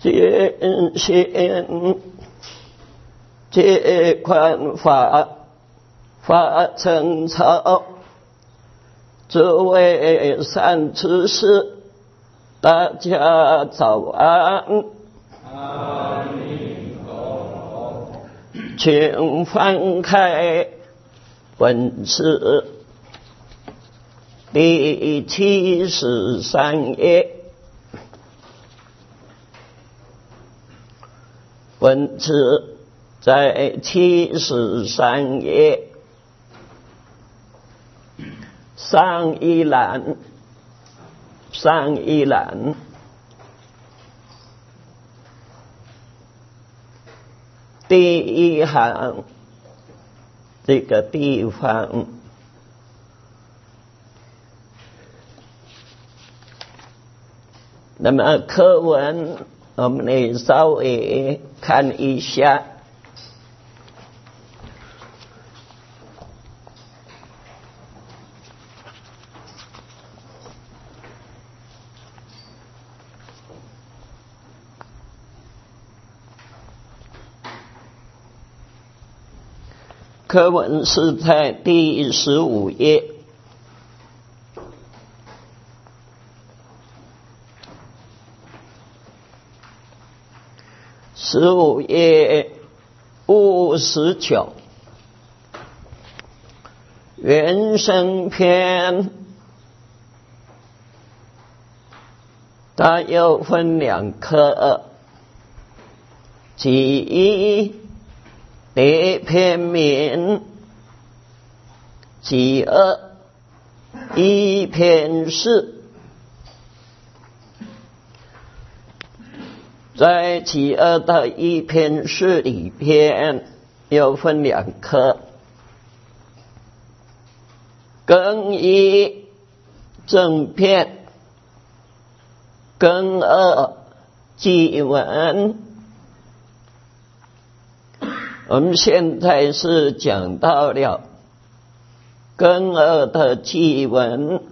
尽心皆宽法，法成草，诸位善知识，大家早安。 阿弥陀佛。 请翻开本次第73页，本次在73页上一栏第一行这个地方，那么课文我们来稍微看一下。课文是在第15页。15页59，原生篇，它又分两课，其一叠篇名，其二一篇释。在其二的一篇释里边又分两课，庚一正篇，庚二祭文。我们现在是讲到了庚二的祭文，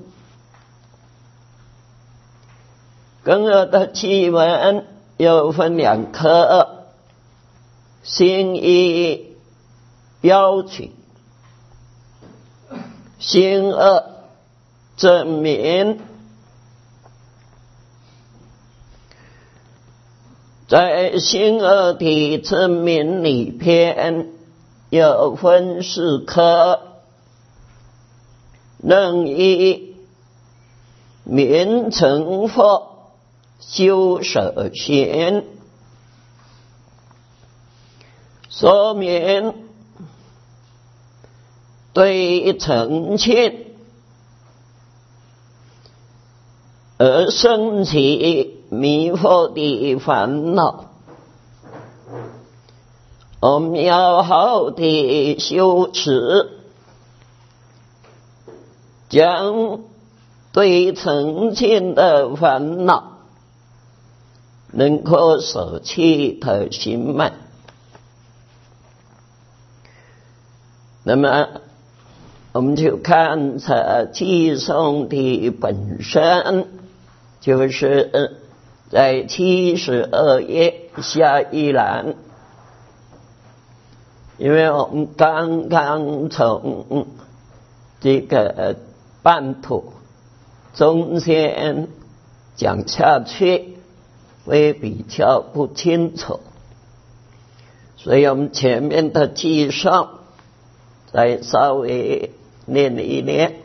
庚二的祭文又分两课，新一邀请，新二证明。在新二的证明里边有分4课，任一名成佛修舍行，说明对澄清而生起迷惑的烦恼，我们要好的修持，将对澄清的烦恼能够舍弃的心慢。那么我们就看这偈颂的本身，就是在72页下一栏，因为我们刚刚从这个半途中间讲下去会比较不清楚，所以我们前面的偈颂再稍微念一念。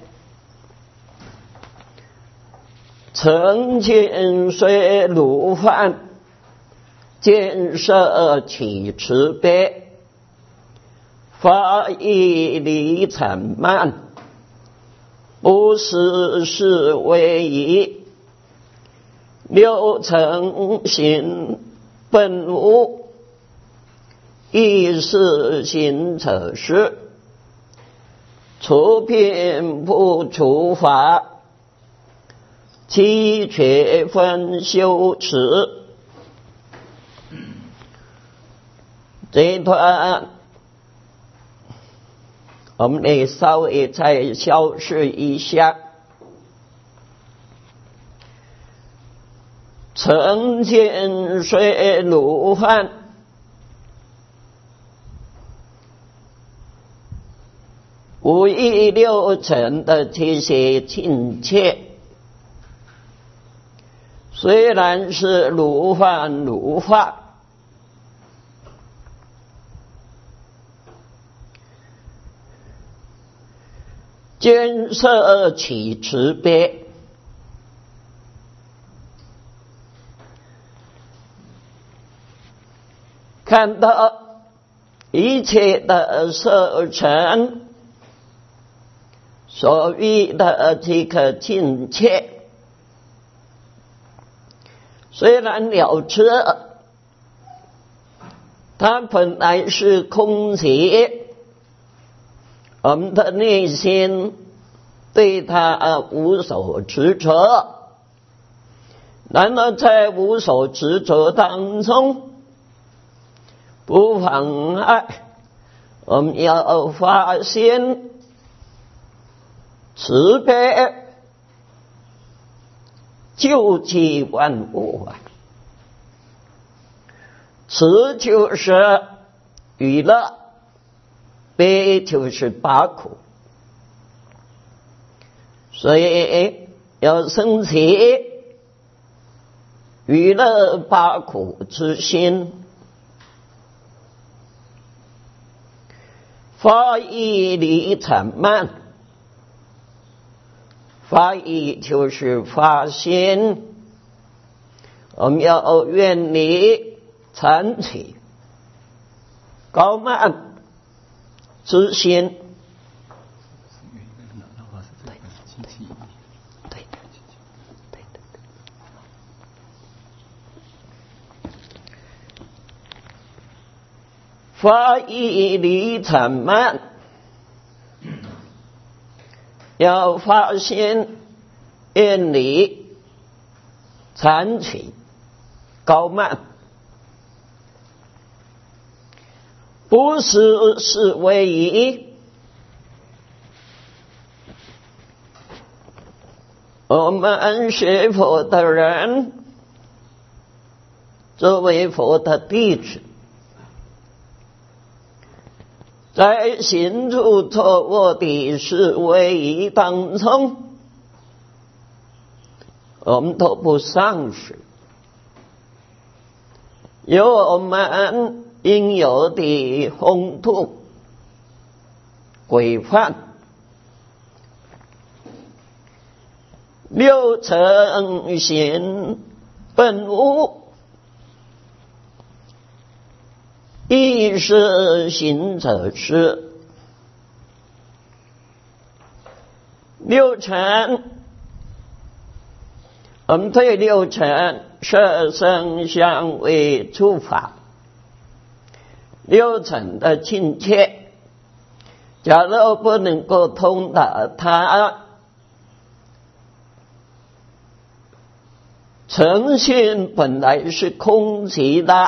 曾经虽如幻，见色起慈悲，法义理惨慢，不实是为疑，六尘行本无，亦是行者事，除贫不除法，七缺分修持。这一段我们得稍微再消释一下。 曾见水如幻，五欲六尘的这些境界，虽然是如幻如化，见色起慈悲，看到一切的色尘所遇的这个境界，虽然了知它本来是空寂，我们的内心对它无所执着，然而在无所执着当中，不妨碍我们要发现慈悲救济万物啊！慈就是娱乐，悲就是拔苦，所以要升起娱乐拔苦之心。发意离惨慢，发意就是发心，我们要远离残起高慢之心。发意离惨慢，要发心远离残起高慢，不是为宜。我们学佛的人，作为佛的弟子，在行住坐卧的事为宜当中，我们都不丧失，有我们应有的风度规范。六尘行本无，亦是行者是。六尘，我们对六尘色声香味触法六尘的境界，假如不能够通达它，诚信本来是空寂的，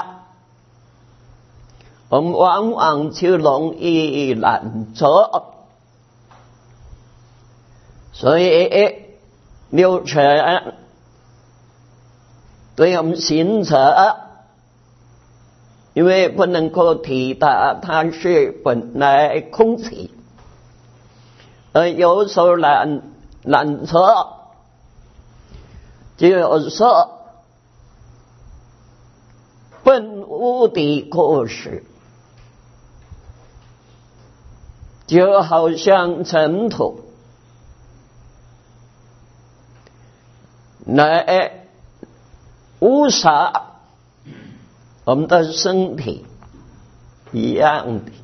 我们往往就容易懒惰。所以六尘对我们行者，因为不能够体达它是本来空寂，而有所懒惰，就是本无的过失，就好像尘土来污洒我们的身体一样的。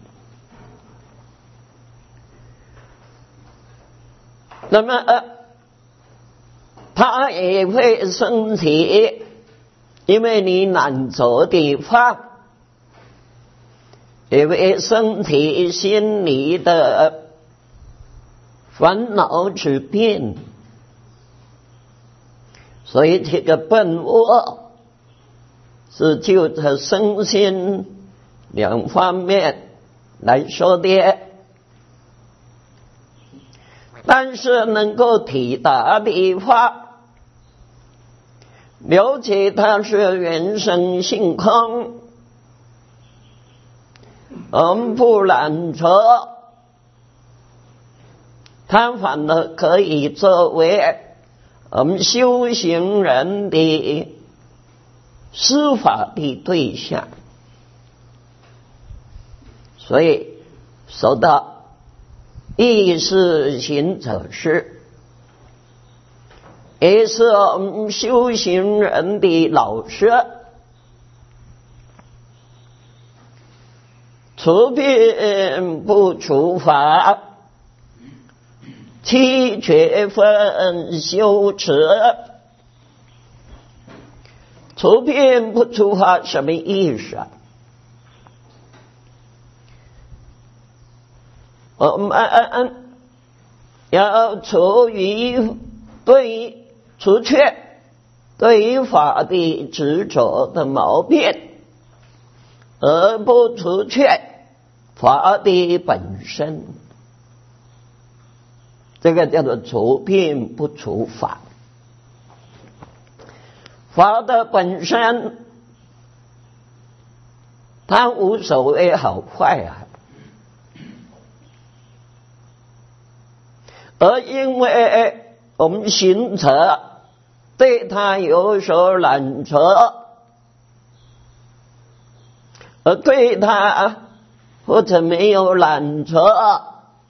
那么它也会升起，因为你懒惰的话，也会升起心里的烦恼之病。所以这个本我是就着身心两方面来说的，但是能够体达的话， 了解它是原生性空，不染浊，它反而可以作为我们修行人的施法的对象。所以说到意识行者是，也是我们修行人的老师，除病不除法，七绝分修持。除病不除法什么意思啊？我们要除却对于法的执着的毛病，而不除却法的本身，这个叫做除病不除法。法的本身它无所谓好坏啊，而因为我们行者对它有所染着，而对它或者没有染着，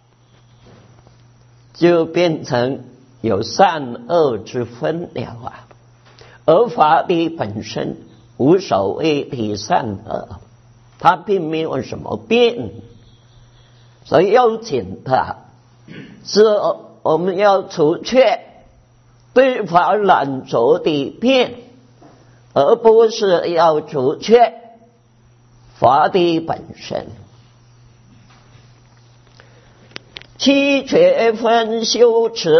就变成有善恶之分了啊。而法的本身无所谓的善恶，它并没有什么变，所以要紧的是我们要除却对法染着的变，而不是要除却法的本身。七绝分修持，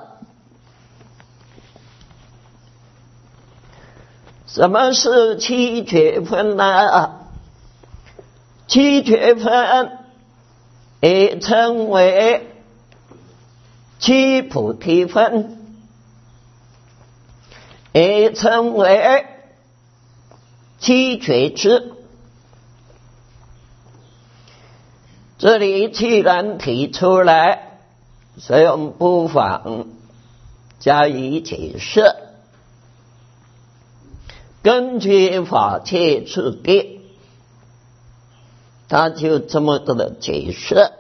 什么是七绝分呢？七绝分也称为七菩提分，也称为七觉支。这里既然提出来，所以我们不妨加以解释。根据法界次第，他就这么多的解释。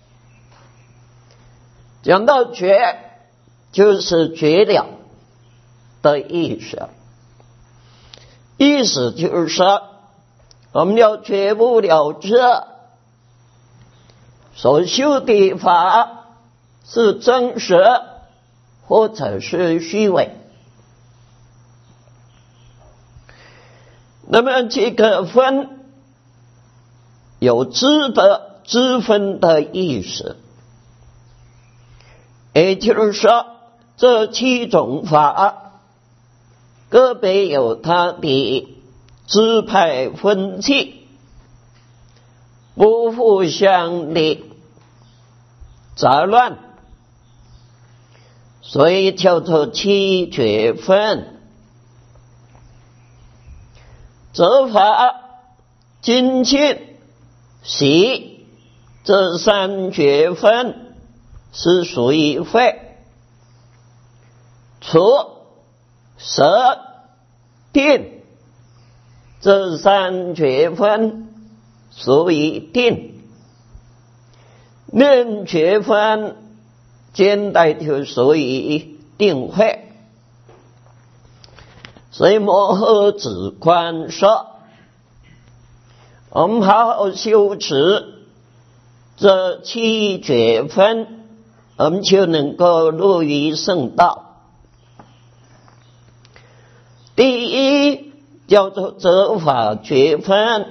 讲到觉，就是觉了的意思，意思就是说，我们要觉悟了知，所修的法是真实或者是虚伪。那么这个分有知的知分的意思，也就是说这七种法个别有它的支派分际，不互相的杂乱，所以叫做七觉分。则法、精进、喜这三觉分是属于慧，除、舍、定这三觉分属于定，念觉分兼带就属于定慧。所以摩诃止观说，我们好好修持这七觉分，我们就能够入于圣道。第一叫做则法觉分，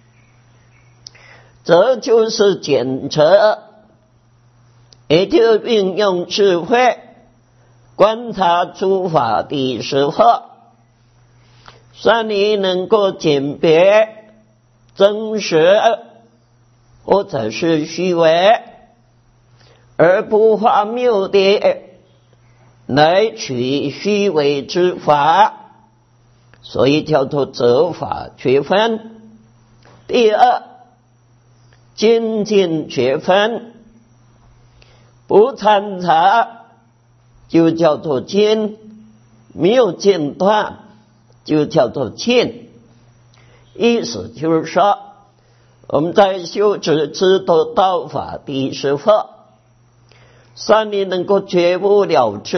则就是检测，也就运用智慧观察诸法的时候，让你能够鉴别真实或者是虚伪，而不荒谬的来取虚伪之法所以叫做责法觉分。第二，精进觉分，不参杂就叫做精，没有间断就叫做进。意思就是说，我们在修持知度道法第10课，算你能够觉悟了知，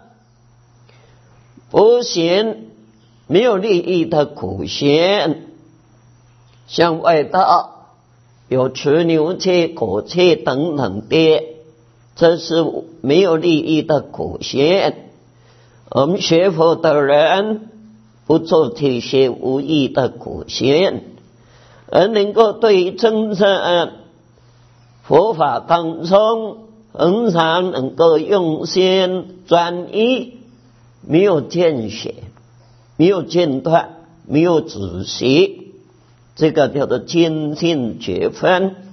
不行没有利益的苦行，像外道有持牛戒、果戒等等的，这是没有利益的苦行。我们学佛的人不做这些无益的苦行，而能够对真正佛法当中恒常能够用心专一，没有间歇，没有间断，没有止息，这个叫做精进觉分。